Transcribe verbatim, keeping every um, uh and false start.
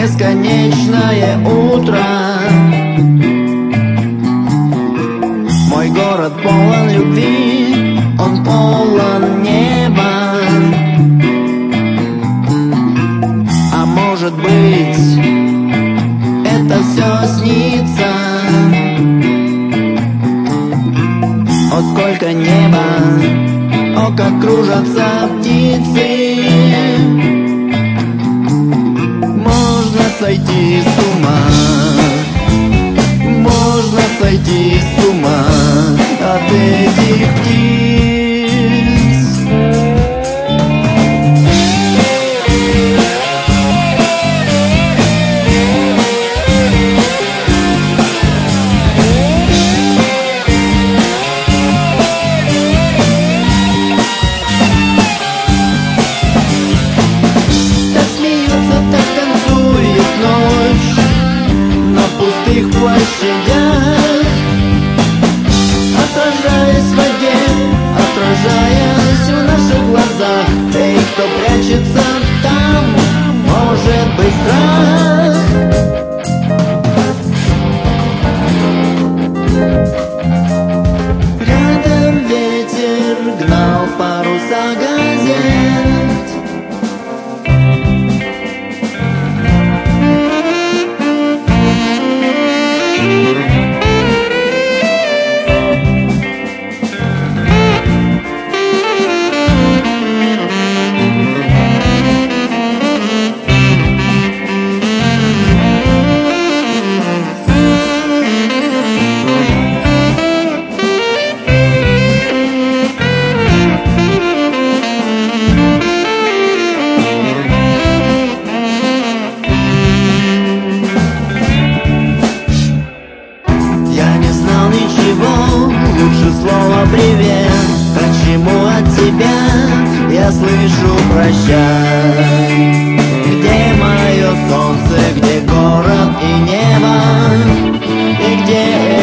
бесконечное утро. Мой город полон любви, он полон неба. А может быть, это все снится. О, сколько неба, о, как кружатся птицы. Можно сойти с ума, можно сойти с ума от этих птиц. В площадях, отражаясь в воде, отражаясь в наших глазах. Эй, кто прячется там, может быть страх. Рядом ветер гнал паруса газет. Лучше слово «привет», почему от тебя я слышу «прощай». Где мое солнце, где город и небо, и где